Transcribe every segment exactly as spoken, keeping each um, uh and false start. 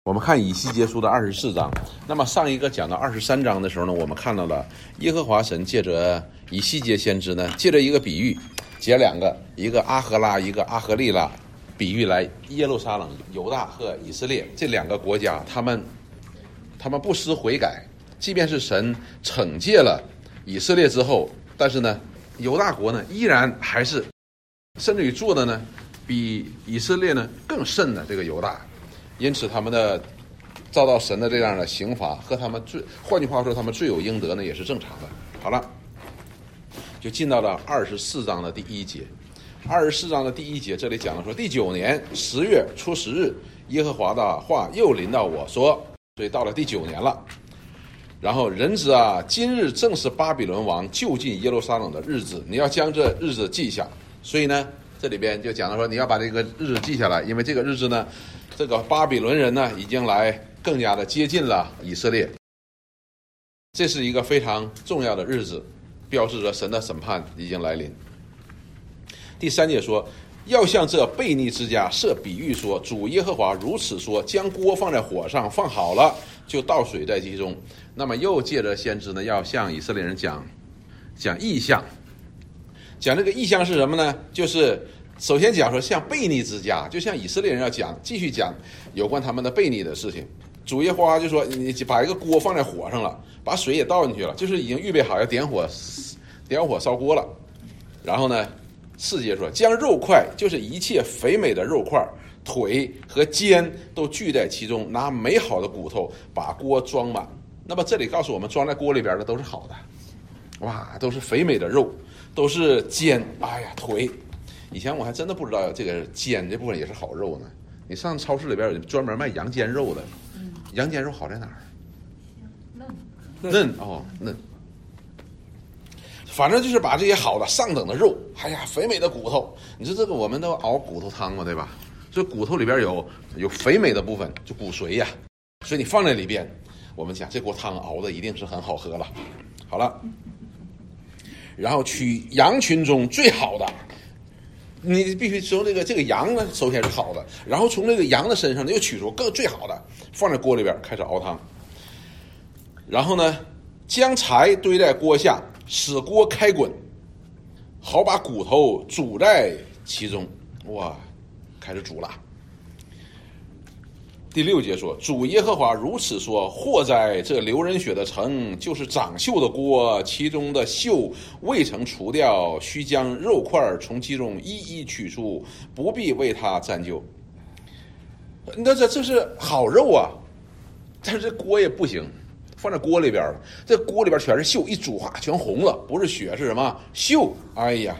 我们看以西结书的二十四章，那么上一个讲到二十三章的时候呢，我们看到了耶和华神借着以西结先知呢，借着一个比喻，解两个，一个阿荷拉，一个阿荷利拉，比喻来耶路撒冷、犹大和以色列这两个国家，他们他们不思悔改，即便是神惩戒了以色列之后，但是呢，犹大国呢依然还是甚至于做的呢比以色列呢更甚的这个犹大。因此他们的遭到神的这样的刑罚和他们罪，换句话说他们罪有应得呢也是正常的。好了，就进到了二十四章的第一节。二十四章的第一节这里讲了说，第九年十月初十日，耶和华的话又临到我说，所以到了第九年了。然后人子啊，今日正是巴比伦王就近耶路撒冷的日子，你要将这日子记下。所以呢这里边就讲到说，你要把这个日子记下来，因为这个日子呢，这个巴比伦人呢已经来更加的接近了以色列，这是一个非常重要的日子，标志着神的审判已经来临。第三节说，要向这悖逆之家设比喻说，主耶和华如此说，将锅放在火上，放好了，就倒水在其中。那么又借着先知呢，要向以色列人讲讲异象。讲这个异象是什么呢？就是首先讲说像悖逆之家，就像以色列人要讲继续讲有关他们的悖逆的事情。主耶和华就说，你把一个锅放在火上了，把水也倒进去了，就是已经预备好要点火点火烧锅了。然后呢四节说，将肉块，就是一切肥美的肉块，腿和肩都聚在其中，拿美好的骨头把锅装满。那么这里告诉我们，装在锅里边的都是好的，哇，都是肥美的肉，都是肩，哎呀，腿。以前我还真的不知道这个肩这部分也是好肉呢。你上超市里边有专门卖羊肩肉的，羊肩肉好在哪儿？嫩嫩哦嫩。反正就是把这些好的上等的肉，哎呀，肥美的骨头，你说这个我们都熬骨头汤嘛，对吧？所以骨头里边有有肥美的部分，就骨髓呀，所以你放在里边，我们讲这锅汤熬的一定是很好喝了。好了，然后取羊群中最好的，你必须从这个这个羊呢，首先是好的，然后从这个羊的身上呢又取出更最好的，放在锅里边开始熬汤。然后呢，将柴堆在锅下，使锅开滚，好把骨头煮在其中。哇，开始煮了。第六节说，主耶和华如此说，或在这流人血的城，就是长锈的锅，其中的锈未曾除掉，须将肉块从其中一一取出，不必为它沾灸。那这这是好肉啊，但是这锅也不行，放在锅里边了，这锅里边全是锈，一煮化全红了，不是血是什么锈？哎呀，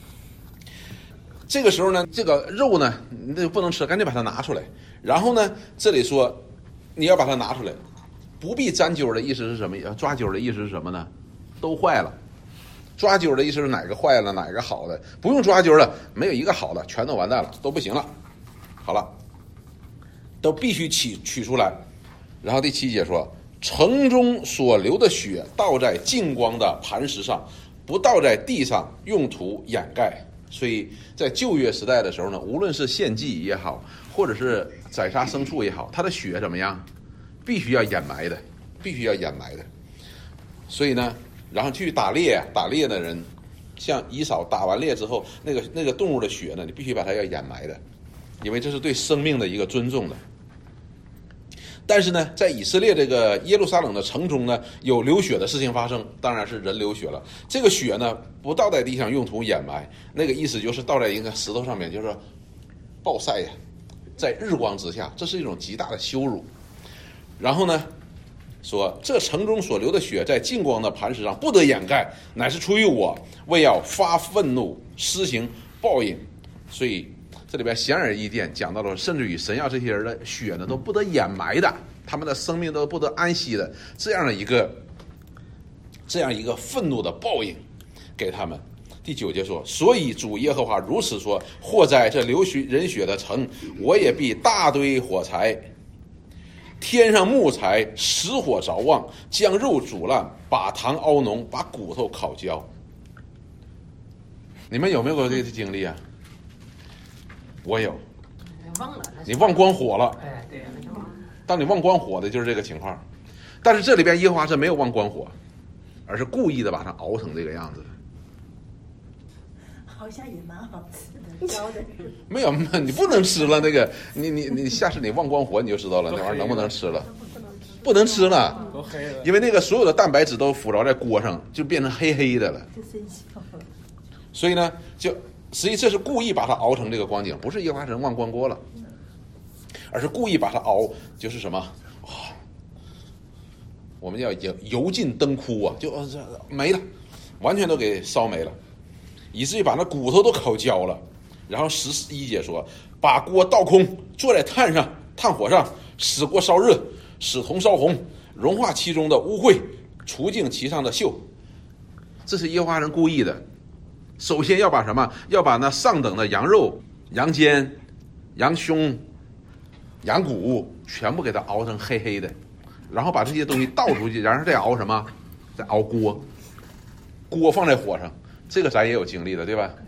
这个时候呢，这个肉呢，你这不能吃，赶紧把它拿出来。然后呢，这里说你要把它拿出来，不必沾灸的意思是什么？抓灸的意思是什么呢？都坏了。抓灸的意思是哪个坏了，哪个好的？不用抓灸了，没有一个好的，全都完蛋了，都不行了。好了，都必须取取出来。然后第七节说，城中所流的血倒在净光的磐石上，不倒在地上，用土掩盖。所以在旧约时代的时候呢，无论是献祭也好，或者是宰杀牲畜也好，它的血怎么样？必须要掩埋的，必须要掩埋的。所以呢，然后去打猎，打猎的人，像以扫打完猎之后，那个那个动物的血呢，你必须把它要掩埋的，因为这是对生命的一个尊重的。但是呢，在以色列这个耶路撒冷的城中呢，有流血的事情发生，当然是人流血了。这个血呢，不倒在地上，用土掩埋，那个意思就是倒在一个石头上面，就是暴晒呀，在日光之下，这是一种极大的羞辱。然后呢，说这城中所流的血，在净光的磐石上不得掩盖，乃是出于我，为要发愤怒，施行报应。所以这里边显而易见讲到了，甚至于神要这些人的血呢都不得掩埋的，他们的生命都不得安息的，这样的一个这样一个愤怒的报应给他们。第九节说，所以主耶和华如此说，或在这流人血的城，我也必大堆火柴，天上木材，使火着旺，将肉煮烂，把糖熬浓，把骨头烤焦。你们有没有过这个经历啊？我有， 忘了， 你忘光火了。 哎，对，那就忘了。 当你忘光火的就是这个情况，但是这里边耶和华神没有忘光火，而是故意的把它熬成这个样子。 好像也蛮好吃的，教的是。 没有，你不能吃了那个，你你你下次你忘光火你就知道了，那玩意儿能不能吃了？不能吃了， 都黑了， 因为那个所有的蛋白质都附着在锅上，就变成黑黑的了。 就生效了。 所以呢，就实际这是故意把它熬成这个光景，不是耶和华神忘光锅了，而是故意把它熬，就是什么？哦、我们叫油油尽灯枯啊，就没了，完全都给烧没了，以至于把那骨头都烤焦了。然后十一节说，把锅倒空，坐在炭上，炭火上，使锅烧热，使铜烧红，融化其中的污秽，除净其上的锈。这是耶和华人故意的。首先要把什么？要把那上等的羊肉、羊肩、羊胸、羊骨全部给它熬成黑黑的，然后把这些东西倒出去，然后再熬什么？再熬锅，锅放在火上，这个咱也有经历的，对吧？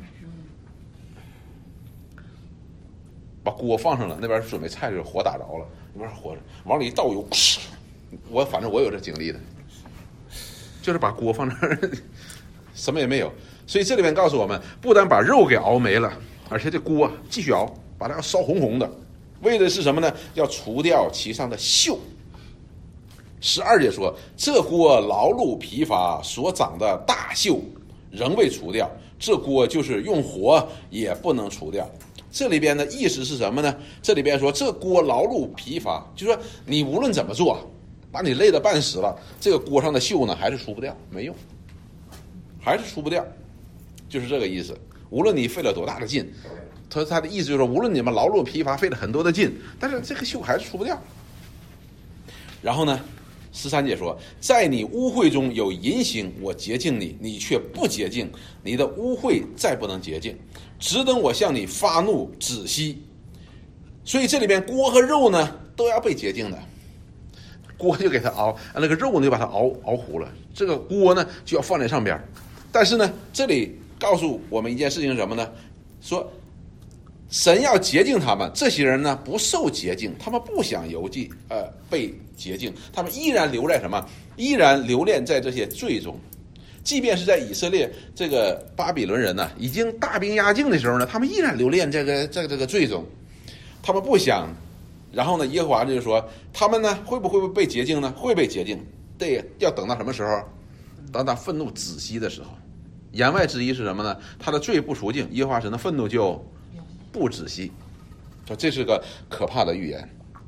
把锅放上了，那边准备菜的时候火打着了，那边火往里一倒油，我反正我有这经历的，就是把锅放那儿，什么也没有。所以这里面告诉我们，不但把肉给熬没了，而且这锅继续熬，把它要烧红红的，为的是什么呢？要除掉其上的锈。十二节说，这锅劳碌疲乏所长的大锈仍未除掉，这锅就是用火也不能除掉。这里边的意思是什么呢？这里边说，这锅劳碌疲乏，就是说你无论怎么做，把你累得半死了，这个锅上的锈呢还是除不掉，没用，还是除不掉。就是这个意思，无论你费了多大的劲，他他的意思就是说，无论你们劳碌疲乏，费了很多的劲，但是这个锈还是除不掉。然后呢，十三节说，在你污秽中有淫行，我洁净你，你却不洁净，你的污秽再不能洁净，只等我向你发怒止息。所以这里边锅和肉呢都要被洁净的，锅就给它熬，那个肉呢就把它熬熬糊了，这个锅呢就要放在上边。但是呢，这里告诉我们一件事情是什么呢？说神要洁净他们，这些人呢不受洁净，他们不想邮寄呃被洁净，他们依然留在什么？依然留恋在这些罪中。即便是在以色列这个巴比伦人呢已经大兵压境的时候呢，他们依然留恋这个在这个罪中，他们不想。然后呢，耶和华就说，他们呢会不会被洁净呢？会被洁净，对，要等到什么时候？等他愤怒止息的时候。言外之意是什么呢？他的罪不除净，耶和华神的愤怒就不止息。说这是个可怕的预言。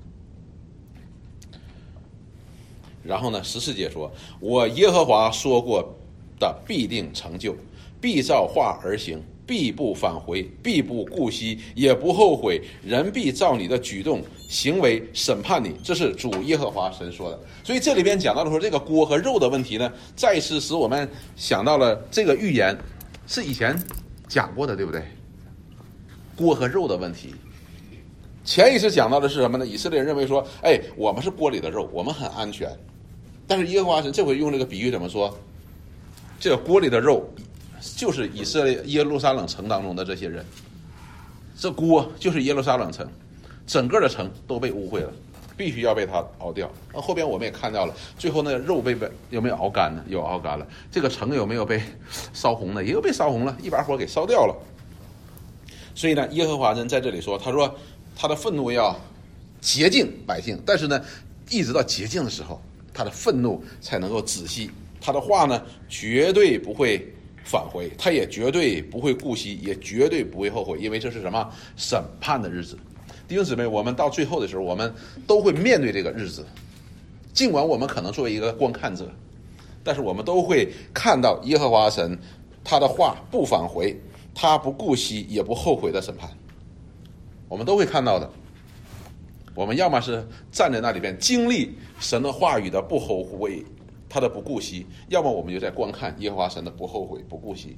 然后呢，十四节说，我耶和华说过的必定成就，必照话而行，必不返回，必不顾惜，也不后悔，人必照你的举动行为审判你。这是主耶和华神说的。所以这里边讲到了说这个锅和肉的问题呢，再次使我们想到了这个预言是以前讲过的，对不对？锅和肉的问题，前一次讲到的是什么呢？以色列人认为说，哎，我们是锅里的肉，我们很安全。但是耶和华神这回用这个比喻怎么说？这个锅里的肉就是以色列耶路撒冷城当中的这些人，这锅就是耶路撒冷城，整个的城都被污秽了，必须要被它熬掉。后边我们也看到了，最后那个肉被被有没有熬干呢？有熬干了。这个城有没有被烧红呢？也有被烧红了，一把火给烧掉了。所以呢，耶和华人在这里说，他说他的愤怒要洁净百姓，但是呢，一直到洁净的时候，他的愤怒才能够止息。他的话呢，绝对不会返回，他也绝对不会顾惜，也绝对不会后悔，因为这是什么？审判的日子。弟兄姊妹，我们到最后的时候，我们都会面对这个日子。尽管我们可能作为一个观看者，但是我们都会看到耶和华神他的话不返回，他不顾惜也不后悔的审判，我们都会看到的。我们要么是站在那里边经历神的话语的不后悔，他的不顾惜，要么我们就在观看耶和华神的不后悔不顾惜。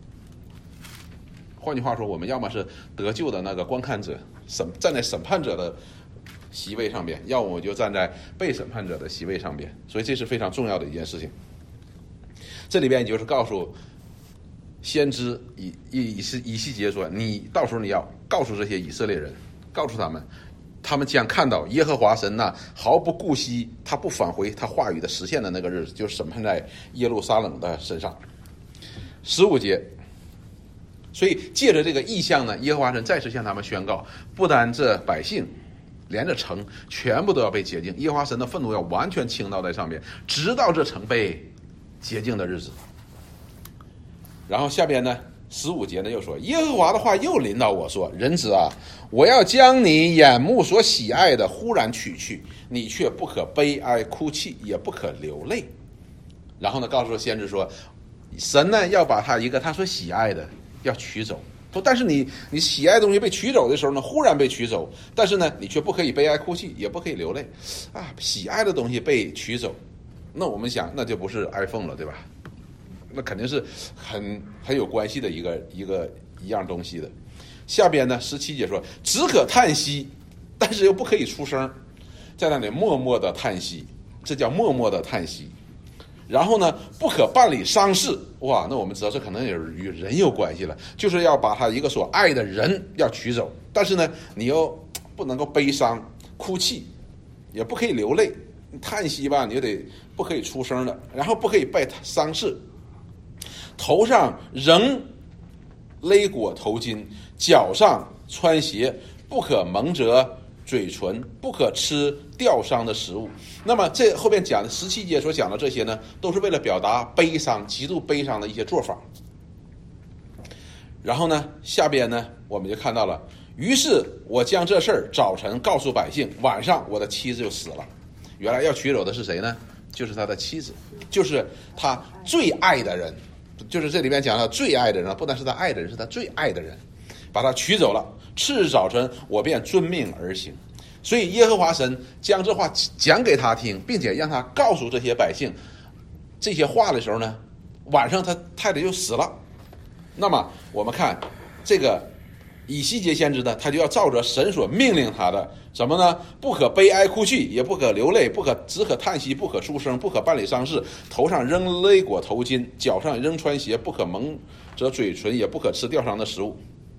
换句话说，我们要么是得救的那个观看者，审站在审判者的席位上边，要么我就站在被审判者的席位上边。所以这是非常重要的一件事情。这里边就是告诉先知以以以以西结说，你到时候你要告诉这些以色列人， 告诉他们，他们将看到耶和华神那毫不顾惜，他不返回他话语的实现的那个日子，就审判在耶路撒冷的身上。十五节，所以借着这个意象呢，耶和华神再次向他们宣告，不单这百姓，连着城全部都要被洁净，耶和华神的愤怒要完全倾倒在上面，直到这城被洁净的日子。然后下边呢，十五节呢又说，耶和华的话又临到我说，人子啊，我要将你眼目所喜爱的忽然取去，你却不可悲哀哭泣，也不可流泪。然后呢，告诉先知说，神呢要把他一个他所喜爱的要取走，但是你你喜爱的东西被取走的时候呢，忽然被取走，但是呢你却不可以悲哀哭泣，也不可以流泪啊！喜爱的东西被取走，那我们想那就不是 iPhone 了，对吧？那肯定是很很有关系的一个一个一样东西的。下边呢十七节说，只可叹息，但是又不可以出声，在那里默默的叹息，这叫默默的叹息。然后呢，不可办理丧事。哇，那我们知道这可能也是与人有关系了，就是要把他一个所爱的人要取走，但是呢，你又不能够悲伤哭泣，也不可以流泪，叹息吧，你就得不可以出声的，然后不可以办丧事，头上仍勒裹头巾，脚上穿鞋，不可蒙着嘴唇，不可吃吊伤的食物。那么这后边讲的十七节所讲的这些呢，都是为了表达悲伤，极度悲伤的一些做法。然后呢，下边呢我们就看到了，于是我将这事儿早晨告诉百姓，晚上我的妻子就死了。原来要取走的是谁呢？就是他的妻子，就是他最爱的人，就是这里面讲到最爱的人，不但是他爱的人，是他最爱的人，把他取走了。次日早晨，我便遵命而行。所以耶和华神将这话讲给他听，并且让他告诉这些百姓这些话的时候呢，晚上他太太就死了。那么我们看这个以西结先知呢，他就要照着神所命令他的什么呢？不可悲哀哭泣，也不可流泪，不可只可叹息，不可出声，不可办理丧事，头上仍勒裹头巾，脚上仍穿鞋，不可蒙着嘴唇，也不可吃吊伤的食物。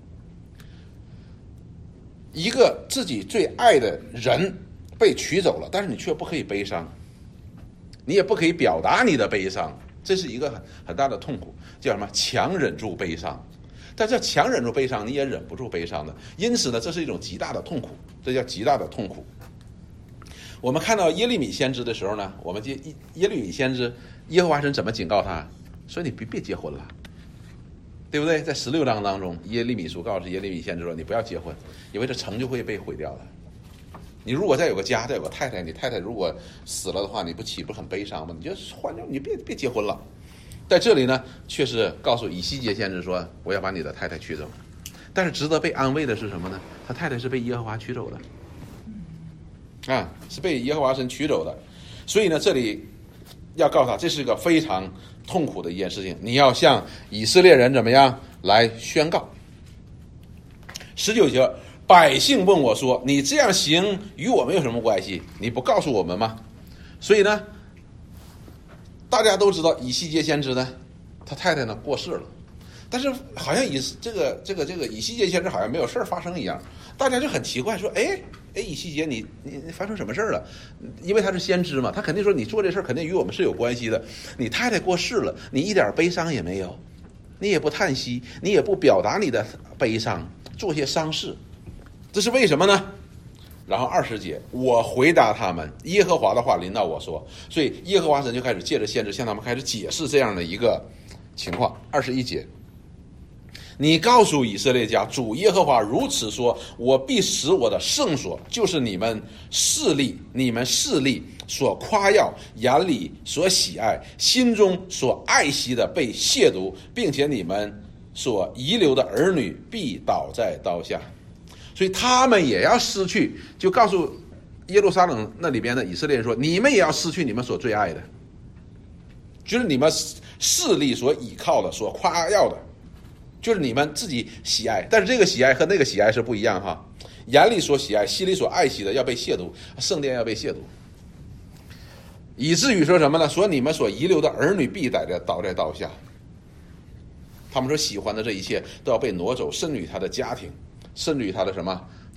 一个自己最爱的人被取走了，但是你却不可以悲伤，你也不可以表达你的悲伤，这是一个很很大的痛苦，叫什么？强忍住悲伤。但这强忍住悲伤，你也忍不住悲伤的，因此呢，这是一种极大的痛苦，这叫极大的痛苦。我们看到耶利米先知的时候呢，我们耶耶利米先知，耶和华神怎么警告他？说你别别结婚了，对不对？在十六章当中，耶利米书告诉耶利米先知说，你不要结婚，因为这城就会被毁掉了。你如果再有个家，再有个太太，你太太如果死了的话，你不岂不很悲伤吗？你就换掉，你别别结婚了。在这里呢，却是告诉以西结先知说，我要把你的太太取走。但是值得被安慰的是什么呢？他太太是被耶和华取走的，啊，是被耶和华神取走的。所以呢，这里要告诉他，这是一个非常痛苦的一件事情，你要向以色列人怎么样来宣告。十九节，百姓问我说，你这样行与我们有什么关系？你不告诉我们吗？所以呢，大家都知道以西结先知呢，他太太呢过世了，但是好像以这个这个这个以西结先知好像没有事儿发生一样，大家就很奇怪，说，哎哎，以西结你你你发生什么事儿了？因为他是先知嘛，他肯定说你做这事儿肯定与我们是有关系的。你太太过世了，你一点悲伤也没有，你也不叹息，你也不表达你的悲伤，做些丧事，这是为什么呢？然后二十节，我回答他们，耶和华的话临到我说，所以耶和华神就开始借着先知向他们开始解释这样的一个情况。二十一节，你告诉以色列家，主耶和华如此说，我必使我的圣所，就是你们势力你们势力所夸耀，眼里所喜爱，心中所爱惜的被亵渎，并且你们所遗留的儿女必倒在刀下。所以他们也要失去，就告诉耶路撒冷那里边的以色列人说，你们也要失去你们所最爱的，就是你们势力所倚靠的，所夸耀的，就是你们自己喜爱，但是这个喜爱和那个喜爱是不一样哈。眼里所喜爱，心里所爱惜的要被亵渎，圣殿要被亵渎，以至于说什么呢？说你们所遗留的儿女必倒在倒在刀下，他们所喜欢的这一切都要被挪走，甚至于他的家庭，甚至于他的什么，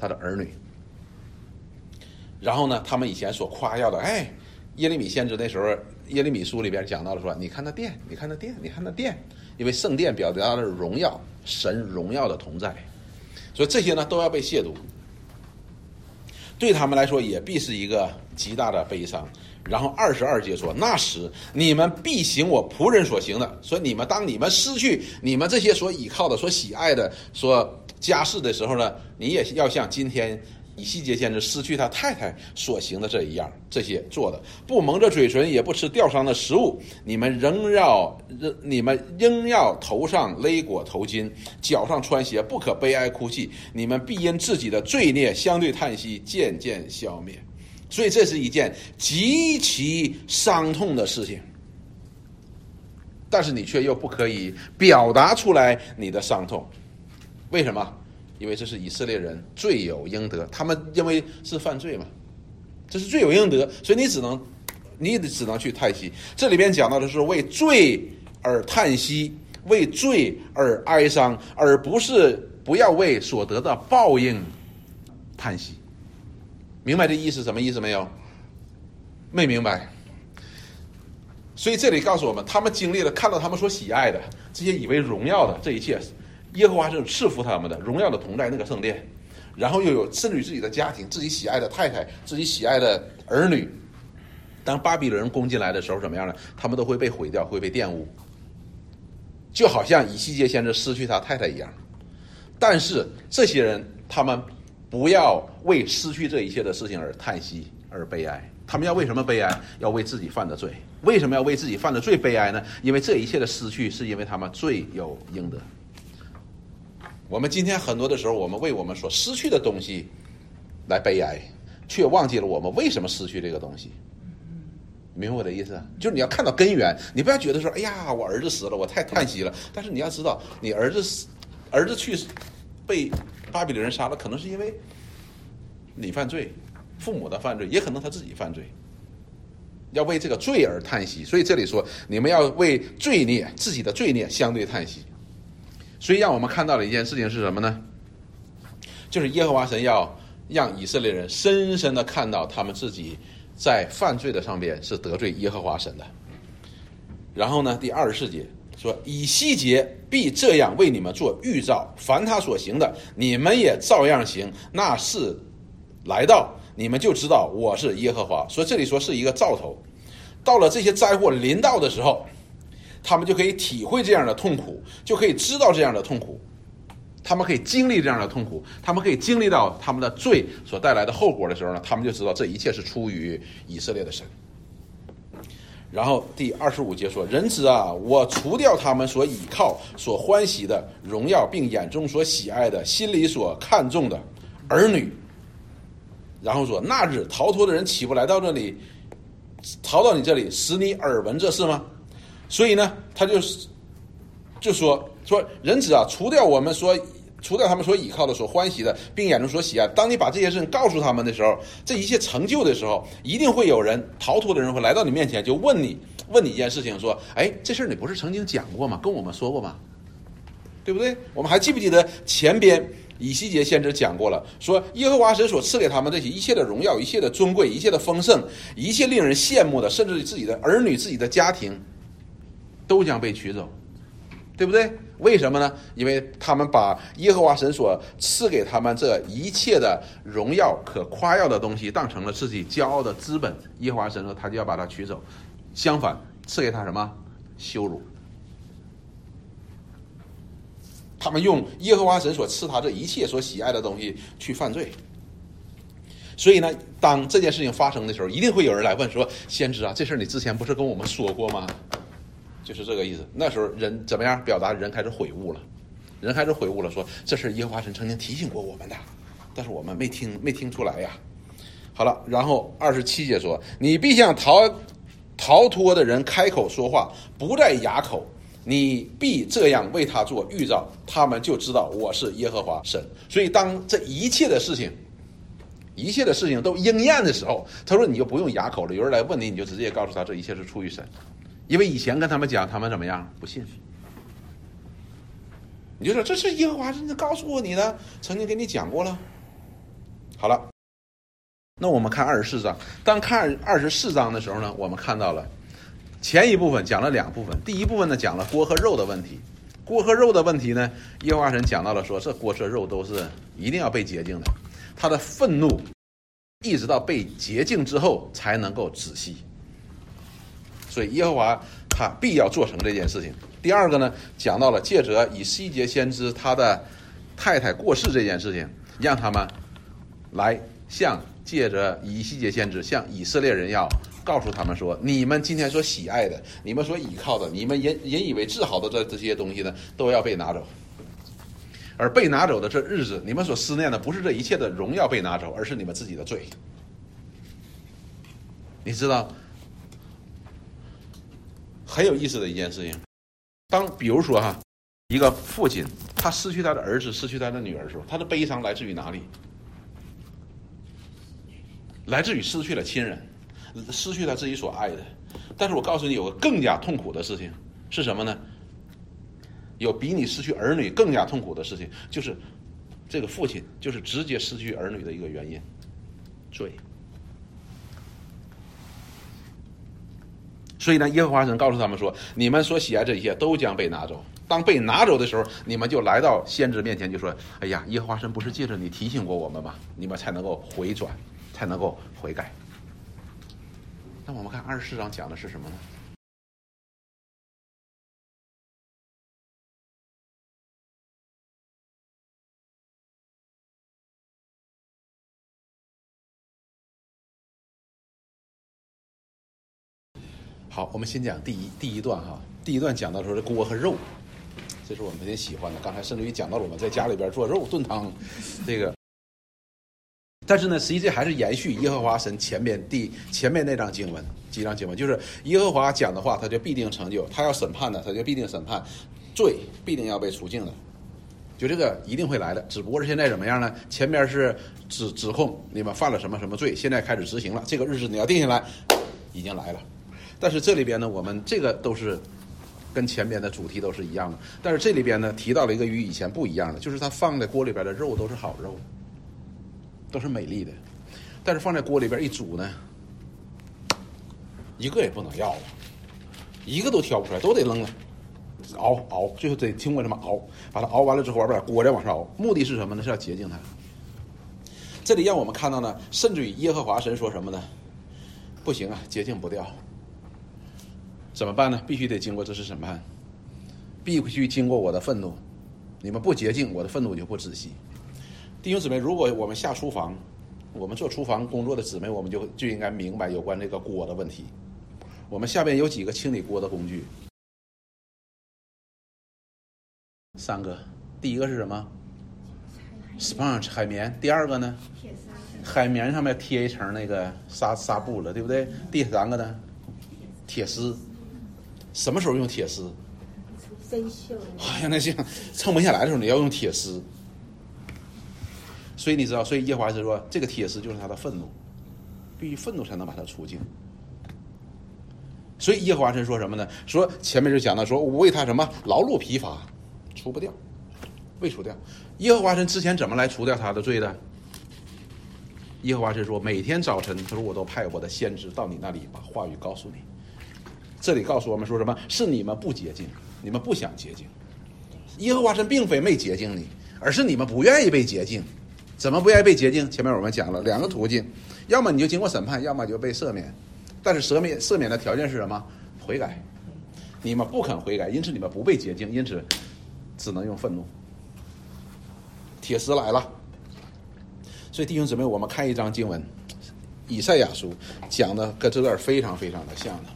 他的儿女。然后呢，他们以前所夸耀的，哎，耶利米先知那时候耶利米书里边讲到了说，你看那殿，你看那殿，你看那殿，因为圣殿表达的荣耀，神荣耀的同在，所以这些呢都要被亵渎，对他们来说也必是一个极大的悲伤。然后二十二节说，那时你们必行我仆人所行的，所以你们当你们失去你们这些所倚靠的、所喜爱的、所家事的时候呢，你也要像今天以西结先知失去他太太所行的这一样，这些做的，不蒙着嘴唇，也不吃吊伤的食物，你们仍要你们仍要头上勒裹头巾，脚上穿鞋，不可悲哀哭泣，你们必因自己的罪孽相对叹息，渐渐消灭。所以这是一件极其伤痛的事情，但是你却又不可以表达出来你的伤痛，为什么？因为这是以色列人罪有应得，他们因为是犯罪嘛，这是罪有应得，所以你只能你只能去叹息。这里边讲到的是为罪而叹息，为罪而哀伤，而不是不要为所得的报应叹息。明白这意思什么意思没有？没明白。所以这里告诉我们，他们经历了看到他们所喜爱的这些以为荣耀的这一切，耶和华是赐福他们的荣耀的同在那个圣殿，然后又有甚至于自己的家庭、自己喜爱的太太、自己喜爱的儿女，当巴比伦人攻进来的时候怎么样呢？他们都会被毁掉，会被玷污，就好像以西结先知失去他太太一样。但是这些人他们不要为失去这一切的事情而叹息而悲哀，他们要为什么悲哀？要为自己犯的罪。为什么要为自己犯的罪悲哀呢？因为这一切的失去是因为他们罪有应得。我们今天很多的时候，我们为我们所失去的东西来悲哀，却忘记了我们为什么失去这个东西。明白我的意思？就是你要看到根源，你不要觉得说，哎呀，我儿子死了，我太叹息了。但是你要知道，你儿子死，儿子去被巴比伦人杀了，可能是因为你犯罪，父母的犯罪，也可能他自己犯罪，要为这个罪而叹息。所以这里说，你们要为罪孽，自己的罪孽相对叹息。所以让我们看到的一件事情是什么呢？就是耶和华神要让以色列人深深的看到他们自己在犯罪的上边是得罪耶和华神的。然后呢，第二十四节说，以西结必这样为你们做预兆，凡他所行的，你们也照样行，那是来到，你们就知道我是耶和华。所以这里说是一个兆头，到了这些灾祸临到的时候，他们就可以体会这样的痛苦，就可以知道这样的痛苦，他们可以经历这样的痛苦，他们可以经历到他们的罪所带来的后果的时候呢，他们就知道这一切是出于以色列的神。然后第二十五节说，人子啊，我除掉他们所倚靠、所欢喜的荣耀，并眼中所喜爱的、心里所看重的儿女。然后说，那日逃脱的人岂不来到这里，逃到你这里，使你耳闻这事吗？所以呢，他就就说说人子啊，除掉我们所除掉他们所倚靠的、所欢喜的，并眼中所喜爱。当你把这些事情告诉他们的时候，这一切成就的时候，一定会有人逃脱的人会来到你面前，就问你问你一件事情，说：哎，这事儿你不是曾经讲过吗？跟我们说过吗？对不对？我们还记不记得前边以西结先知讲过了，说耶和华神所赐给他们这些一切的荣耀、一切的尊贵、一切的丰盛、一切令人羡慕的，甚至自己的儿女、自己的家庭，都将被取走，对不对？为什么呢？因为他们把耶和华神所赐给他们这一切的荣耀、可夸耀的东西当成了自己骄傲的资本，耶和华神说他就要把它取走，相反赐给他什么？羞辱。他们用耶和华神所赐他这一切所喜爱的东西去犯罪。所以呢，当这件事情发生的时候，一定会有人来问说：先知啊，这事你之前不是跟我们说过吗？就是这个意思。那时候人怎么样表达？人开始悔悟了，人开始悔悟了，说这是耶和华神曾经提醒过我们的，但是我们没听没听出来呀。好了，然后二十七节说：你必向逃逃脱的人开口说话，不在哑口，你必这样为他做预兆，他们就知道我是耶和华神。所以当这一切的事情一切的事情都应验的时候，他说你就不用哑口了，有人来问你，你就直接告诉他这一切是出于神。因为以前跟他们讲，他们怎么样？不信。你就说这是耶和华神告诉过你的，曾经给你讲过了， 好了，那我们看二十四章。当看二十四章的时候呢，我们看到了前一部分讲了两部分。第一部分呢讲了锅和肉的问题。锅和肉的问题呢，耶和华神讲到了说，这锅和肉都是一定要被洁净的。他的愤怒一直到被洁净之后才能够止息。所以耶和华他必要做成这件事情。第二个呢，讲到了借着以西结先知他的太太过世这件事情，让他们来向借着以西结先知向以色列人要告诉他们说，你们今天所喜爱的，你们所倚靠的，你们引引以为自豪的这这些东西呢，都要被拿走。而被拿走的这日子，你们所思念的不是这一切的荣耀被拿走，而是你们自己的罪。你知道很有意思的一件事情，当比如说哈，一个父亲他失去他的儿子，失去他的女儿的时候，他的悲伤来自于哪里？来自于失去了亲人，失去了自己所爱的。但是我告诉你，有个更加痛苦的事情是什么呢？有比你失去儿女更加痛苦的事情，就是这个父亲就是直接失去儿女的一个原因，罪。所以呢，耶和华神告诉他们说，你们所喜爱这一切都将被拿走。当被拿走的时候，你们就来到先知面前，就说，哎呀，耶和华神不是借着你提醒过我们吗？你们才能够回转，才能够悔改。那我们看二十四章讲的是什么呢？好，我们先讲第一第一段哈。第一段讲到说这锅和肉，这是我们特别喜欢的。刚才甚至于讲到了我们在家里边做肉炖汤，这个。但是呢，实际这还是延续耶和华神前面第前面那章经文几章经文，就是耶和华讲的话，他就必定成就；他要审判的，他就必定审判，罪必定要被除尽的。就这个一定会来的，只不过是现在怎么样呢？前面是指指控你们犯了什么什么罪，现在开始执行了，这个日子你要定下来，已经来了。但是这里边呢，我们这个都是跟前边的主题都是一样的，但是这里边呢提到了一个与以前不一样的，就是他放在锅里边的肉都是好肉，都是美丽的，但是放在锅里边一煮呢，一个也不能要了，一个都挑不出来，都得扔了，熬熬，最后得听过什么熬，把它熬完了之后，把锅再往上熬，目的是什么呢？是要洁净它。这里让我们看到呢，甚至于耶和华神说什么呢？不行啊，洁净不掉。怎么办呢？必须得经过这次审判，必须经过我的愤怒。你们不洁净，我的愤怒就不止息。弟兄姊妹，如果我们下厨房，我们做厨房工作的姊妹，我们就就应该明白有关这个锅的问题。我们下边有几个清理锅的工具，三个。第一个是什么 ？sponge 海绵。第二个呢？海绵上面贴一层那个纱纱布了，对不对？第三个呢？铁丝。什么时候用铁丝？ 生锈。 哎呀，那像撑不下来的时候，你要用铁丝。所以你知道，所以耶和华是说，这个铁丝就是他的愤怒，必须愤怒才能把它除尽。所以耶和华神说什么呢？说前面就讲到说，我为他什么劳碌疲乏，除不掉，未除掉。耶和华神之前怎么来除掉他的罪的？耶和华神说，每天早晨，他说我都派我的先知到你那里，把话语告诉你。这里告诉我们说什么？是你们不洁净，你们不想洁净。耶和华神并非没洁净你，而是你们不愿意被洁净。怎么不愿意被洁净？前面我们讲了两个途径，要么你就经过审判，要么就被赦免。但是赦免赦免的条件是什么？悔改。你们不肯悔改，因此你们不被洁净，因此只能用愤怒。铁丝来了。所以弟兄姊妹，我们看一章经文，以赛亚书讲的跟这段非常非常的像的。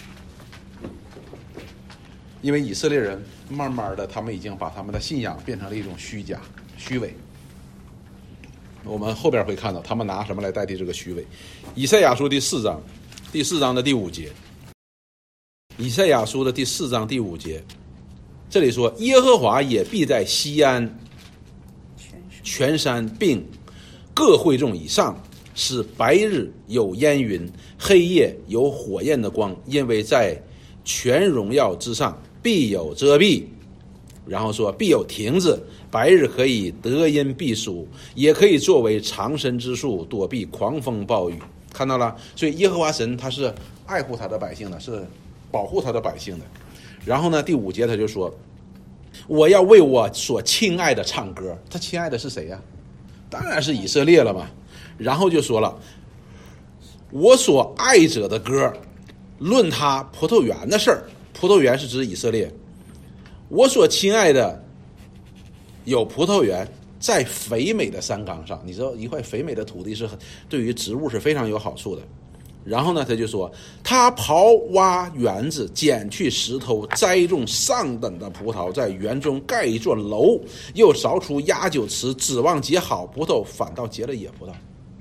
因为以色列人慢慢的，他们已经把他们的信仰变成了一种虚假、虚伪。我们后边会看到，他们拿什么来代替这个虚伪？以赛亚书第四章，第四章的第五节。以赛亚书的第四章第五节，这里说：耶和华也必在西安、全山并各会众以上，使白日有烟云，黑夜有火焰的光，因为在全荣耀之上必有遮蔽， 然后说必有亭子，白日可以得阴避暑，也可以作为藏身之处，躲避狂风暴雨。看到了，所以耶和华神他是爱护他的百姓的，是保护他的百姓的。然后呢，第五节他就说，我要为我所亲爱的唱歌。他亲爱的是谁呀？当然是以色列了嘛。然后就说了，我所爱者的歌，论他葡萄园的事儿。葡萄园是指以色列。我所亲爱的有葡萄园，在肥美的山岗上。你知道一块肥美的土地是对于植物是非常有好处的。然后呢，他就说，他刨挖园子，捡去石头，栽种上等的葡萄，在园中盖一座楼，又凿出压酒池，指望结好葡萄，反倒结了野葡萄。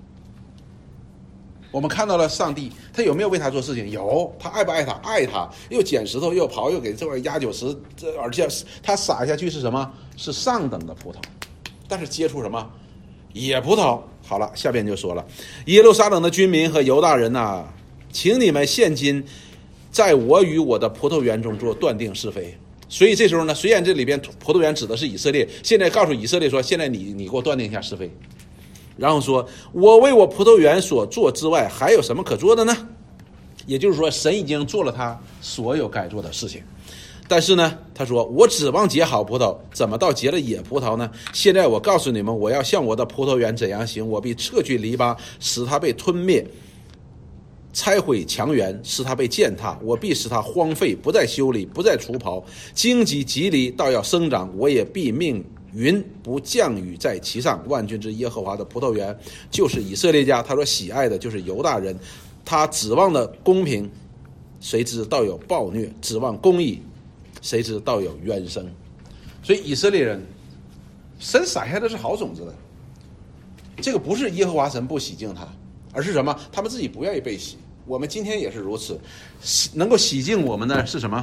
我们看到了上帝，他有没有为他做事情？有。他爱不爱他？爱他。又捡石头，又刨，又给这块压酒池，这而且他撒下去是什么？是上等的葡萄，但是结出什么？野葡萄。好了，下边就说了，耶路撒冷的居民和犹大人呐，请你们现今在我与我的葡萄园中做断定是非。所以这时候呢，虽然这里边葡萄园指的是以色列，现在告诉以色列说，现在你你给我断定一下是非。然后说，我为我葡萄园所做之外，还有什么可做的呢？也就是说，神已经做了他所有该做的事情。但是呢，他说，我指望结好葡萄，怎么到结了野葡萄呢？现在我告诉你们，我要向我的葡萄园怎样行，我必撤去篱笆，使它被吞灭，拆毁墙垣，使它被践踏，我必使它荒废，不再修理，不再除刨，荆棘棘藜倒要生长，我也必命云不降雨在其上。万军之耶和华的葡萄园就是以色列家，他说喜爱的就是犹大人，他指望的公平，谁知道有暴虐；指望公义，谁知道有冤声。所以以色列人，神撒下的是好种子的，这个不是耶和华神不洗净他，而是什么？他们自己不愿意被洗。我们今天也是如此，能够洗净我们的是什么？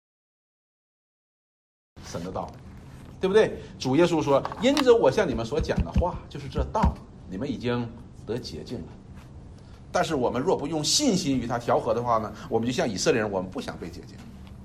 神的道，对不对？主耶稣说，因着我向你们所讲的话，就是这道，你们已经得洁净了。但是我们若不用信心与他调和的话呢，我们就像以色列人，我们不想被洁净。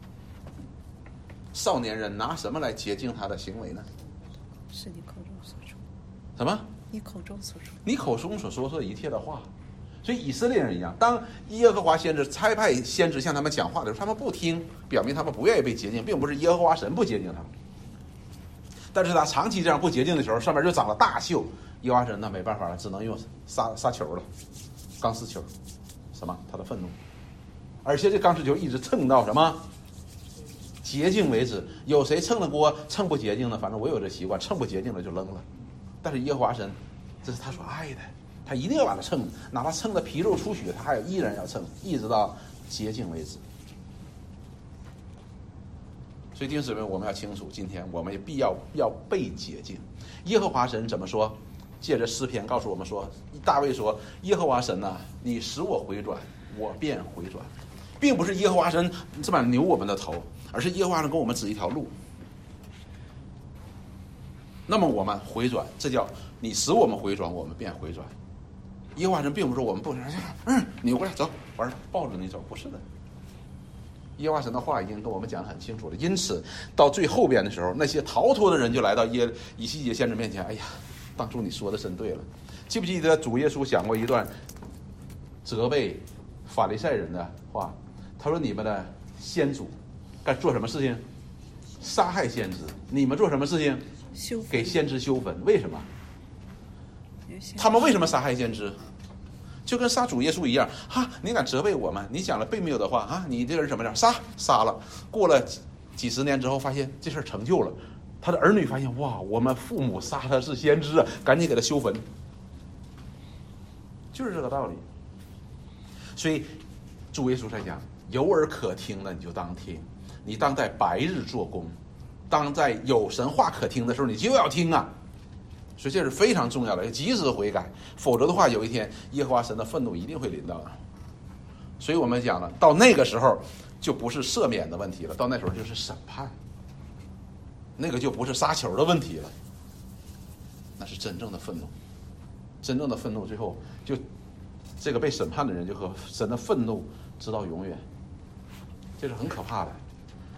少年人拿什么来洁净他的行为呢？ 是你口中所说。 什么？ 你口中所说。 你口中所说的一切的话。所以以色列人一样，当耶和华先知差派先知向他们讲话的时候，他们不听，表明他们不愿意被洁净，并不是耶和华神不洁净他们。但是他长期这样不洁净的时候，上面就长了大锈，耶和华神那没办法了，只能用撒撒球了，钢丝球，什么？他的愤怒，而且这钢丝球一直蹭到什么？洁净为止。有谁蹭了锅蹭不洁净的？反正我有这习惯，蹭不洁净的就扔了。但是耶和华神，这是他所爱的，他一定要把它蹭，哪怕蹭的皮肉出血，他还有依然要蹭，一直到洁净为止。所以弟兄姊妹，我们要清楚，今天我们也必要要被洁净。耶和华神怎么说？借着诗篇告诉我们说，大卫说，耶和华神呐、啊，你使我回转，我便回转。并不是耶和华神这么扭我们的头，而是耶和华神给我们指一条路。那么我们回转，这叫你使我们回转，我们便回转。耶和华神并不是说我们不嗯扭过来走，完了抱着你走，不是的。耶和华神的话已经跟我们讲得很清楚了，因此到最后边的时候，那些逃脱的人就来到耶以西结先知面前，哎呀，当初你说的真对了。记不记得主耶稣讲过一段责备法利赛人的话？他说：“你们的先祖该做什么事情？杀害先知。你们做什么事情？给先知修坟。为什么？他们为什么杀害先知？就跟杀主耶稣一样哈！你敢责备我们？你讲了并没有的话啊！你这人什么样？杀杀了。过了几十年之后，发现这事儿成就了。他的儿女发现哇，我们父母杀的是先知啊，赶紧给他修坟。就是这个道理。所以主耶稣在讲。”有耳可听的你就当听，你当在白日做工，当在有神话可听的时候你就要听啊。所以这是非常重要的，要及时悔改，否则的话有一天耶和华神的愤怒一定会临到的。所以我们讲了，到那个时候就不是赦免的问题了，到那时候就是审判，那个就不是杀球的问题了，那是真正的愤怒。真正的愤怒最后就这个被审判的人就和神的愤怒直到永远，这是很可怕的。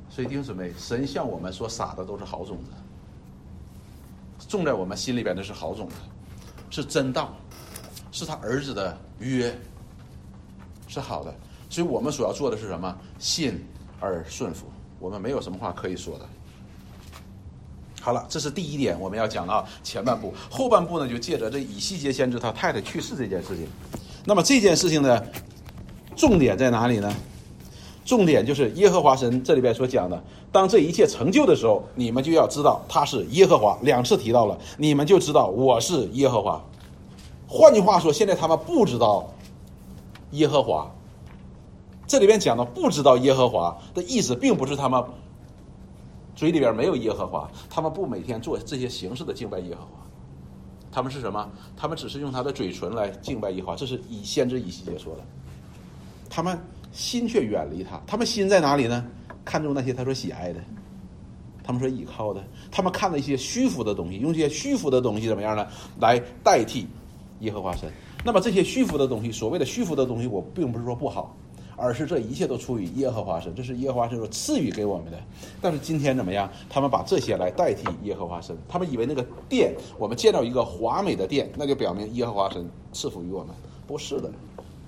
所以弟兄姊妹，神向我们所撒的都是好种子，种在我们心里边的是好种子，是真道，是他儿子的约，是好的。所以我们所要做的是什么？信而顺服。我们没有什么话可以说的。好了，这是第一点，我们要讲到前半部。后半部呢，就借着这以西结先知他太太去世这件事情。那么这件事情呢，重点在哪里呢？重点就是耶和华神这里边所讲的，当这一切成就的时候，你们就要知道他是耶和华。两次提到了，你们就知道我是耶和华。换句话说，现在他们不知道耶和华。这里边讲的不知道耶和华的意思，并不是他们嘴里边没有耶和华，他们不每天做这些形式的敬拜耶和华，他们是什么？他们只是用他的嘴唇来敬拜耶和华。这是以先知以西结说的。他们心却远离他，他们心在哪里呢？看重那些他所喜爱的，他们所倚靠的，他们看了一些虚浮的东西，用这些虚浮的东西怎么样呢？来代替耶和华神。那么这些虚浮的东西，所谓的虚浮的东西，我并不是说不好，而是这一切都出于耶和华神，这是耶和华神所赐予给我们的。但是今天怎么样？他们把这些来代替耶和华神，他们以为那个殿，我们见到一个华美的殿，那就表明耶和华神赐福于我们，不是的。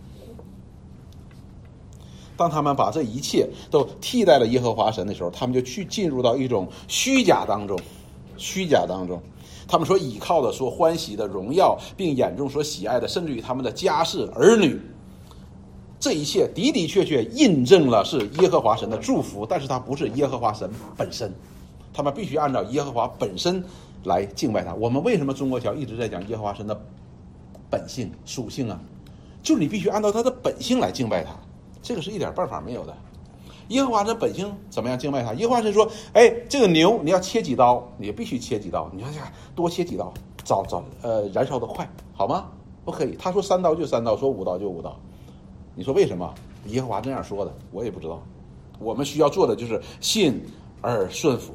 当他们把这一切都替代了耶和华神的时候，他们就去进入到一种虚假当中，虚假当中，他们所倚靠的、所欢喜的荣耀，并眼中所喜爱的，甚至于他们的家世、儿女，这一切的的确确印证了是耶和华神的祝福，但是它不是耶和华神本身。他们必须按照耶和华本身来敬拜他。我们为什么中国教一直在讲耶和华神的本性属性啊？就是你必须按照他的本性来敬拜他，这个是一点办法没有的。耶和华神本性怎么样敬拜他？耶和华神说：“哎，这个牛你要切几刀，你必须切几刀，你要多切几刀，早早呃燃烧的快，好吗？不可以。他说三刀就三刀，说五刀就五刀。你说为什么？耶和华这样说的，我也不知道。我们需要做的就是信而顺服。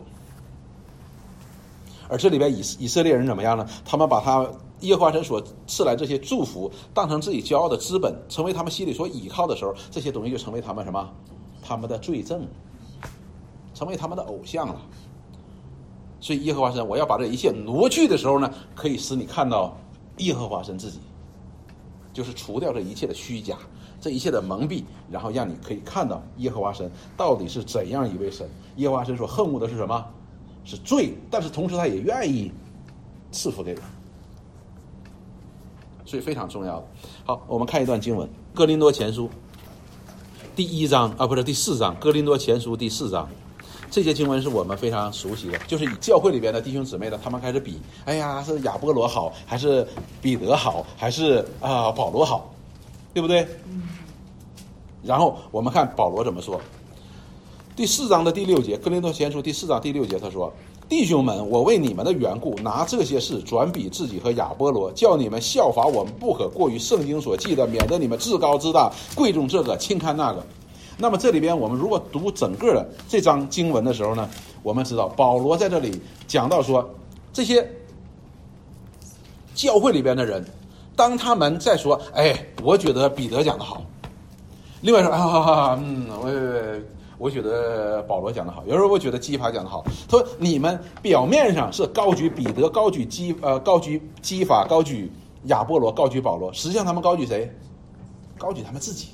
而这里边以以色列人怎么样呢？他们把他耶和华神所赐来这些祝福当成自己骄傲的资本，成为他们心里所倚靠的时候，这些东西就成为他们什么？他们的罪证，成为他们的偶像了。所以耶和华神，我要把这一切挪去的时候呢，可以使你看到耶和华神自己，就是除掉这一切的虚假，这一切的蒙蔽，然后让你可以看到耶和华神到底是怎样一位神。耶和华神所恨恶的是什么？是罪，但是同时他也愿意赐福给人，所以非常重要的。好，我们看一段经文，哥林多前书第一章啊，不是第四章，哥林多前书第四章。这些经文是我们非常熟悉的，就是以教会里边的弟兄姊妹呢，他们开始比，哎呀，是亚波罗好，还是彼得好，还是啊、呃、保罗好，对不对？然后我们看保罗怎么说。第四章的第六节，哥林多前书第四章第六节，他说：“弟兄们，我为你们的缘故，拿这些事转比自己和亚波罗，叫你们效法我们，不可过于圣经所记的，免得你们自高自大，贵重这个，轻看那个。”那么这里边我们如果读整个的这章经文的时候呢，我们知道保罗在这里讲到说，这些教会里边的人，当他们在说，哎，我觉得彼得讲的好，另外说啊，嗯，我我觉得保罗讲的好，有时候我觉得基法讲的好。他说你们表面上是高举彼得，高举基呃高举基法，高举亚波罗，高举保罗，实际上他们高举谁？高举他们自己。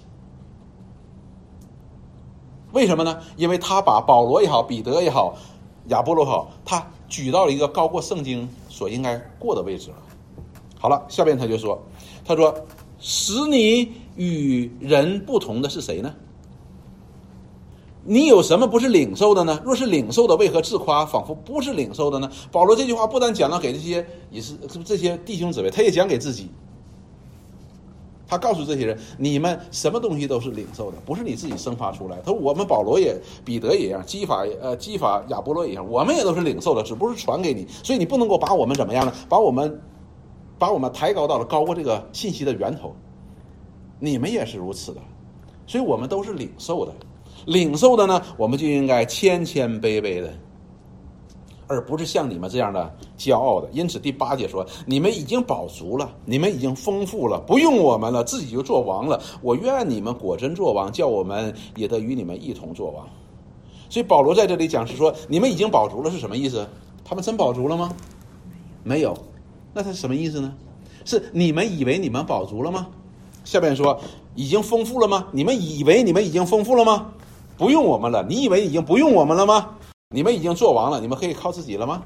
为什么呢？因为他把保罗也好，彼得也好，亚波罗也好，他举到了一个高过圣经所应该过的位置了。好了，下边他就说，他说使你与人不同的是谁呢？你有什么不是领受的呢？若是领受的，为何自夸，仿佛不是领受的呢？保罗这句话不但讲到给这些也是这些弟兄姊妹，他也讲给自己。他告诉这些人，你们什么东西都是领受的，不是你自己生发出来。他说我们保罗也彼得也一样，基法呃基法亚波罗也一样，我们也都是领受的，只不过是传给你。所以你不能够把我们怎么样呢？把我们把我们抬高到了高过这个信息的源头。你们也是如此的，所以我们都是领受的。领受的呢，我们就应该谦谦卑卑的，而不是像你们这样的骄傲的。因此第八节说，你们已经饱足了，你们已经丰富了，不用我们了，自己就做王了。我愿你们果真做王，叫我们也得与你们一同做王。 所以保罗在这里讲是说，你们已经饱足了是什么意思？他们真饱足了吗？没有。那他什么意思呢？是你们以为你们饱足了吗？下面说已经丰富了吗？你们以为你们已经丰富了吗？不用我们了。你以为已经不用我们了吗？你们已经做完了，你们可以靠自己了吗？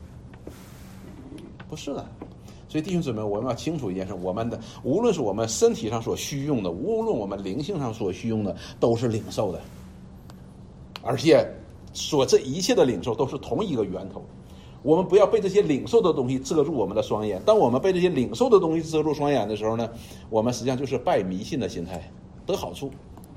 不是的。所以弟兄姊妹，我们要清楚一件事，我们的无论是我们身体上所需用的，无论我们灵性上所需用的，都是领受的，而且所这一切的领受都是同一个源头。我们不要被这些领受的东西遮住我们的双眼。当我们被这些领受的东西遮住双眼的时候呢，我们实际上就是拜迷信的心态，得好处。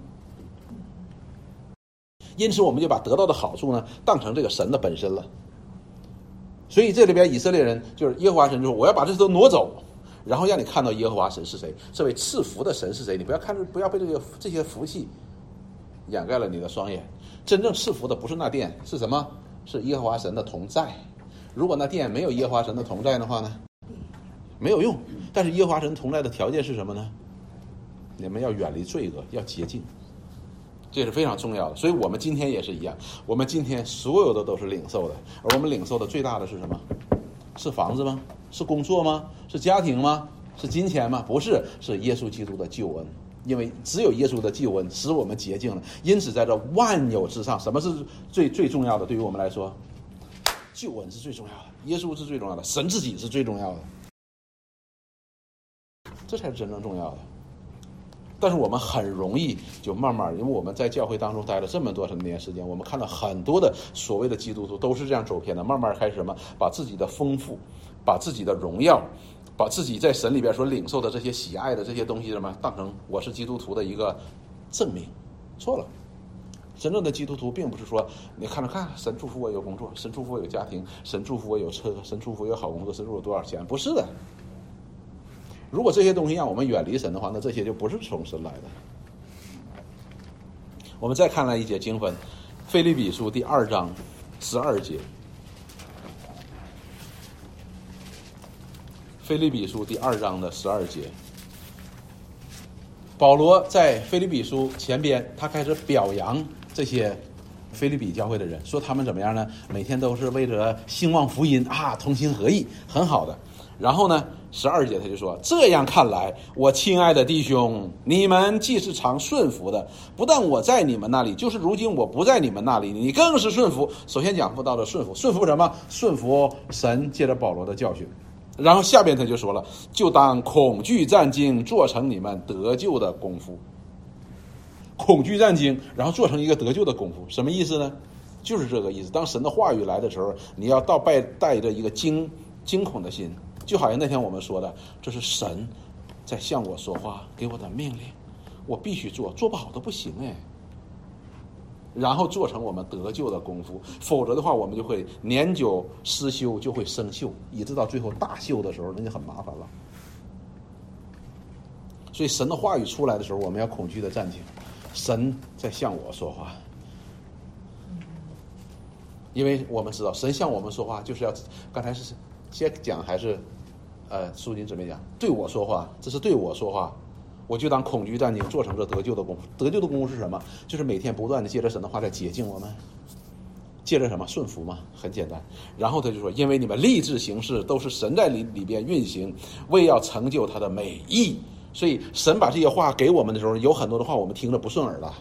因此我们就把得到的好处呢当成这个神的本身了。所以这里边以色列人就是耶和华神就说，我要把这些都挪走，然后让你看到耶和华神是谁，这位赐福的神是谁。你不要看，不要被这个这些福气掩盖了你的双眼。真正赐福的不是那殿，是什么？是耶和华神的同在。如果那殿没有耶和华神的同在的话呢，没有用。但是耶和华神同在的条件是什么呢？你们要远离罪恶，要洁净，这是非常重要的。所以我们今天也是一样，我们今天所有的都是领受的，而我们领受的最大的是什么？是房子吗？是工作吗？是家庭吗？是金钱吗？不是，是耶稣基督的救恩。因为只有耶稣的救恩使我们洁净了。因此在这万有之上，什么是最最重要的？对于我们来说，救恩是最重要的，耶稣是最重要的，神自己是最重要的，这才是真正重要的。但是我们很容易就慢慢，因为我们在教会当中待了这么多年时间，我们看到很多的所谓的基督徒都是这样走偏的，慢慢开始什么，把自己的丰富，把自己的荣耀，把自己在神里边所领受的这些喜爱的这些东西什么，当成我是基督徒的一个证明。错了。真正的基督徒并不是说你看着看神祝福我有工作，神祝福我有家庭，神祝福我有车，神祝福我有好工作，神祝福我多少钱，不是的。如果这些东西让我们远离神的话，那这些就不是从神来的。我们再看了一节经文，腓立比书第二章十二节。腓立比书第二章的十二节，保罗在腓立比书前边，他开始表扬这些腓立比教会的人，说他们怎么样呢？每天都是为了兴旺福音啊，同心合意，很好的。然后呢，十二节他就说，这样看来，我亲爱的弟兄，你们既是常顺服的，不但我在你们那里，就是如今我不在你们那里，你更是顺服。首先讲到的顺服，顺服什么？顺服神借着保罗的教训。然后下边他就说了，就当恐惧战兢，做成你们得救的功夫。恐惧战兢，然后做成一个得救的功夫，什么意思呢？就是这个意思。当神的话语来的时候，你要到带带着一个惊惊恐的心，就好像那天我们说的，这是神在向我说话，给我的命令，我必须做，做不好都不行哎。然后做成我们得救的功夫，否则的话我们就会年久失修，就会生锈，以致到最后大锈的时候那就很麻烦了。所以神的话语出来的时候，我们要恐惧的暂停，神在向我说话。因为我们知道神向我们说话就是要，刚才是先讲还是呃苏金准备讲对我说话，这是对我说话，我就当恐惧战兢，做成这得救的功夫。得救的功夫是什么？就是每天不断的借着神的话在洁净我们，借着什么？顺服嘛，很简单。然后他就说，因为你们立志行事都是神在里里边运行，为要成就他的美意。所以神把这些话给我们的时候，有很多的话我们听着不顺耳的，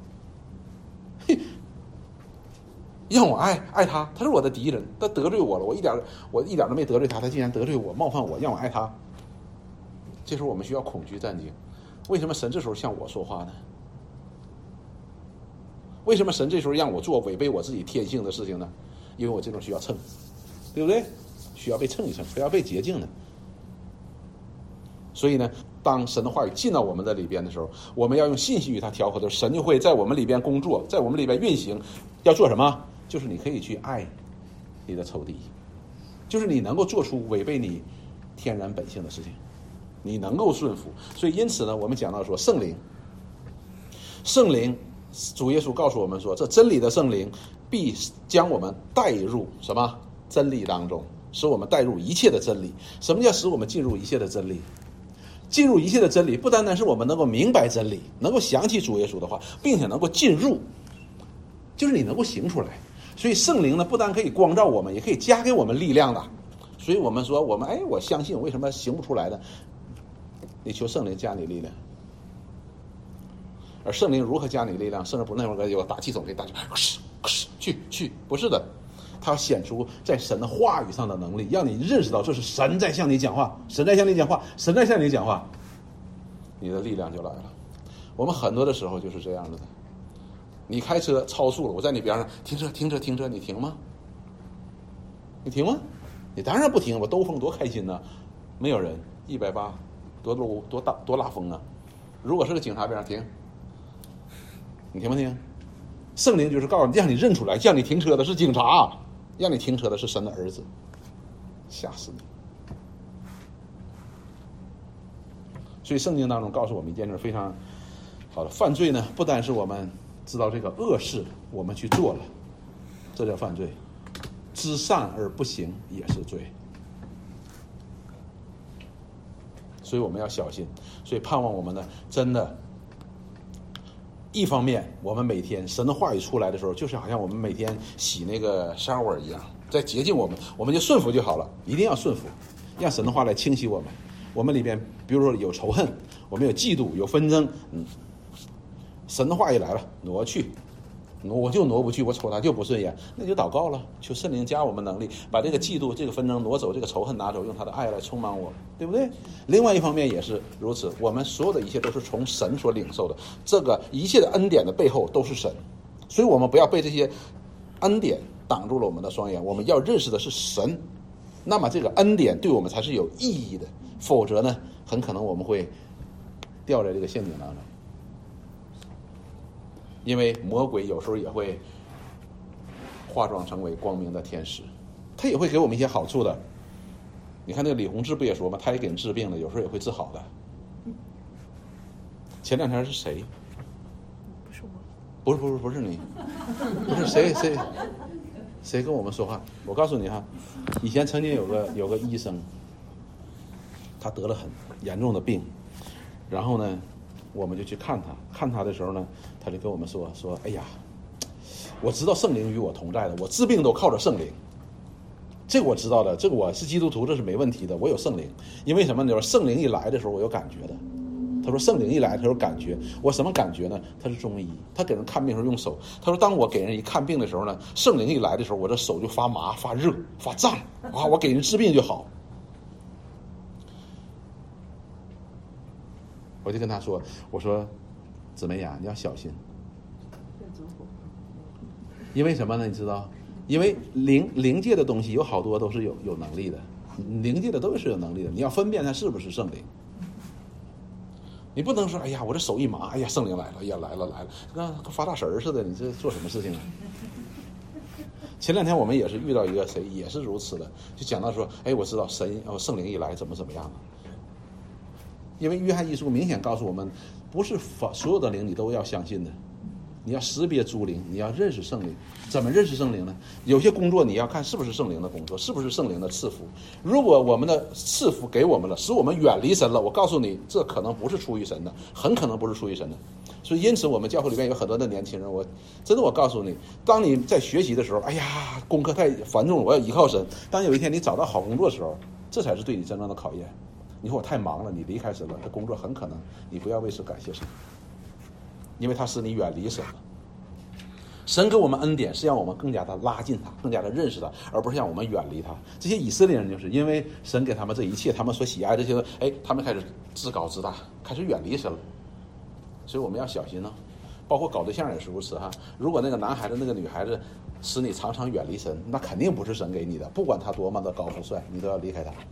让我爱爱他，他是我的敌人，他得罪我了，我一点我一点都没得罪他，他竟然得罪我，冒犯我，让我爱他。这时候我们需要恐惧战兢。为什么神这时候向我说话呢？为什么神这时候让我做违背我自己天性的事情呢？因为我这种需要称，对不对？需要被称一称，需要被洁净的。所以呢，当神的话语进到我们的里边的时候，我们要用信心与他调和的时候，神就会在我们里边工作，在我们里边运行。要做什么？就是你可以去爱你的仇敌，就是你能够做出违背你天然本性的事情，你能够顺服。所以因此呢，我们讲到说圣灵，圣灵，主耶稣告诉我们说，这真理的圣灵必将我们带入什么真理当中，使我们带入一切的真理。什么叫使我们进入一切的真理？进入一切的真理，不单单是我们能够明白真理，能够想起主耶稣的话，并且能够进入。 就是你能够行出来。所以圣灵呢，不但可以光照我们，也可以加给我们力量的。所以我们说，我们哎，我相信，为什么行不出来呢？你求圣灵加你力量。而圣灵如何加你力量？圣灵不那会儿有个打气筒给大家，去去，不是的，他要显出在神的话语上的能力，让你认识到这是神在向你讲话，神在向你讲话，神在向你讲话，你的力量就来了。我们很多的时候就是这样的，你开车超速了，我在你边上停车停车停车，你停吗？你停吗？你当然不停，我兜风多开心呢、啊，没有人，一百八，多路多大多拉风啊！如果是个警察边上停，你停不停？圣灵就是告诉你，让你认出来，让你停车的是警察，让你停车的是神的儿子，吓死你！所以圣经当中告诉我们一件事非常好的，犯罪呢，不单是我们知道这个恶事我们去做了，这叫犯罪；知善而不行也是罪。所以我们要小心。所以盼望我们呢，真的，一方面我们每天神的话语出来的时候，就是好像我们每天洗那个 shower 一样，在洁净我们，我们就顺服就好了，一定要顺服，让神的话来清洗我们。我们里边比如说有仇恨，我们有嫉妒，有纷争，嗯，神的话一来了，挪去，我就挪不去，我瞅他就不顺眼，那就祷告了，求圣灵加我们能力，把这个嫉妒、这个纷争挪走，这个仇恨拿走，用他的爱来充满我，对不对？另外一方面也是如此，我们所有的一切都是从神所领受的，这个一切的恩典的背后都是神，所以我们不要被这些恩典挡住了我们的双眼，我们要认识的是神，那么这个恩典对我们才是有意义的，否则呢，很可能我们会掉在这个陷阱当中。因为魔鬼有时候也会化妆成为光明的天使，他也会给我们一些好处的。你看那个李洪志不也说吗？他也给人治病了，有时候也会治好的。前两天是谁？ 不是我， 不是不是不是你，不是谁谁谁跟我们说话？我告诉你哈，以前曾经有个有个医生，他得了很严重的病，然后呢，我们就去看他，看他的时候呢，他就跟我们说说，哎呀，我知道圣灵与我同在的，我治病都靠着圣灵，这个我知道的，这个我是基督徒，这是没问题的，我有圣灵，因为什么呢？圣灵一来的时候，我有感觉的。他说圣灵一来，他有感觉，我什么感觉呢？他是中医，他给人看病的时候用手。他说当我给人一看病的时候呢，圣灵一来的时候，我这手就发麻、发热、发胀啊，我给人治病就好。我就跟他说，我说姊妹呀，你要小心，因为什么呢？你知道，因为灵灵界的东西有好多都是有有能力的，灵界的都是有能力的，你要分辨它是不是圣灵。你不能说，哎呀，我这手一麻，哎呀，圣灵来了，哎呀，来了来了，跟发大神似的，你这做什么事情啊？前两天我们也是遇到一个谁，也是如此的，就讲到说，哎，我知道神哦，圣灵一来怎么怎么样了。因为约翰一书明显告诉我们，不是所有的灵你都要相信的，你要识别诸灵，你要认识圣灵。怎么认识圣灵呢？有些工作你要看是不是圣灵的工作，是不是圣灵的赐福。如果我们的赐福给我们了，使我们远离神了，我告诉你，这可能不是出于神的，很可能不是出于神的。所以因此我们教会里面有很多的年轻人，我真的我告诉你，当你在学习的时候，哎呀，功课太繁重了，我要依靠神。当有一天你找到好工作的时候，这才是对你真正的考验。你说我太忙了，你离开神了，这工作很可能你不要为此感谢神，因为他使你远离神了。神给我们恩典是让我们更加的拉近他，更加的认识他，而不是让我们远离他。这些以色列人就是因为神给他们这一切，他们所喜爱这些，哎，他们开始自高自大，开始远离神了。所以我们要小心呢、哦，包括搞对象也是如此哈。如果那个男孩子那个女孩子使你常常远离神，那肯定不是神给你的，不管他多么的高富帅，你都要离开他。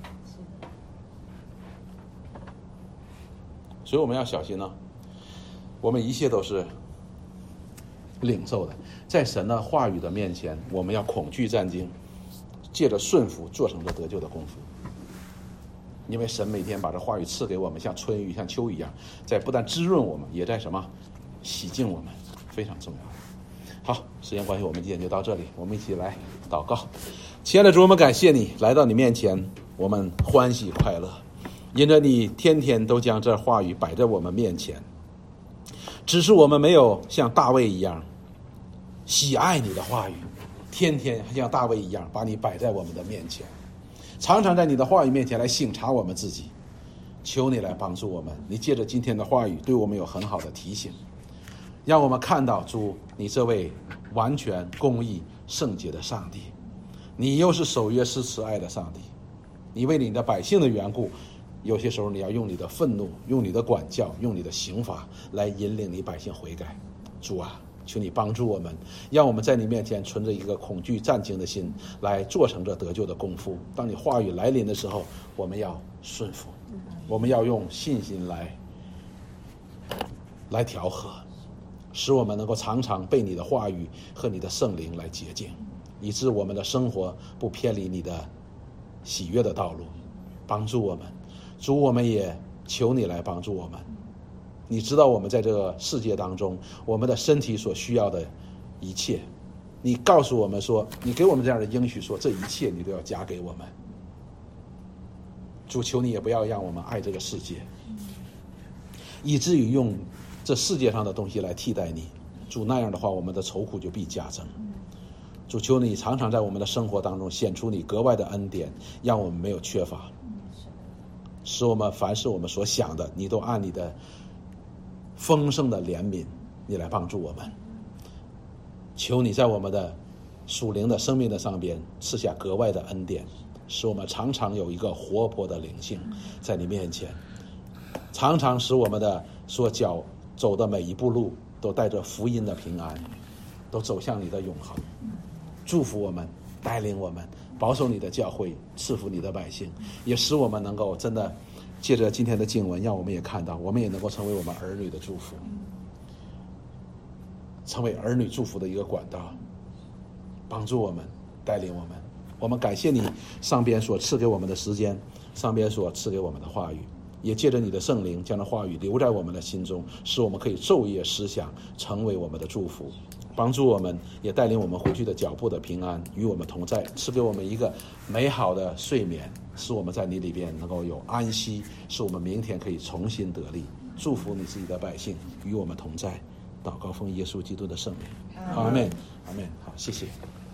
所以我们要小心呢、哦，我们一切都是领受的，在神的话语的面前，我们要恐惧战兢，借着顺服做成这得救的功夫。因为神每天把这话语赐给我们，像春雨像秋雨一样，在不但滋润我们，也在什么洗净我们，非常重要。好，时间关系我们今天就到这里，我们一起来祷告。亲爱的主，我们感谢你来到你面前，我们欢喜快乐，因着你天天都将这话语摆在我们面前，只是我们没有像大卫一样喜爱你的话语，天天像大卫一样把你摆在我们的面前，常常在你的话语面前来省察我们自己。求你来帮助我们，你借着今天的话语对我们有很好的提醒，让我们看到主你这位完全公义圣洁的上帝，你又是守约施慈爱的上帝，你为你的百姓的缘故，有些时候你要用你的愤怒，用你的管教，用你的刑罚来引领你百姓悔改。主啊，求你帮助我们，让我们在你面前存着一个恐惧战兢的心，来做成这得救的功夫。当你话语来临的时候，我们要顺服，我们要用信心来来调和，使我们能够常常被你的话语和你的圣灵来洁净，以致我们的生活不偏离你的喜悦的道路。帮助我们，主，我们也求你来帮助我们。你知道我们在这个世界当中，我们的身体所需要的一切，你告诉我们说，你给我们这样的应许说，这一切你都要加给我们。主，求你也不要让我们爱这个世界，以至于用这世界上的东西来替代你。主，那样的话，我们的愁苦就必加增。主，求你常常在我们的生活当中显出你格外的恩典，让我们没有缺乏，使我们凡是我们所想的，你都按你的丰盛的怜悯，你来帮助我们。求你在我们的属灵的生命的上边赐下格外的恩典，使我们常常有一个活泼的灵性在你面前，常常使我们的所脚走的每一步路都带着福音的平安，都走向你的永恒。祝福我们，带领我们，保守你的教会，赐福你的百姓，也使我们能够真的借着今天的经文，让我们也看到，我们也能够成为我们儿女的祝福，成为儿女祝福的一个管道，帮助我们，带领我们。我们感谢你上边所赐给我们的时间，上边所赐给我们的话语，也借着你的圣灵将这话语留在我们的心中，使我们可以昼夜思想，成为我们的祝福。帮助我们，也带领我们回去的脚步的平安与我们同在，赐给我们一个美好的睡眠，使我们在你里边能够有安息，使我们明天可以重新得力。祝福你自己的百姓与我们同在，祷告奉耶稣基督的圣名，阿们，阿们。好，谢谢。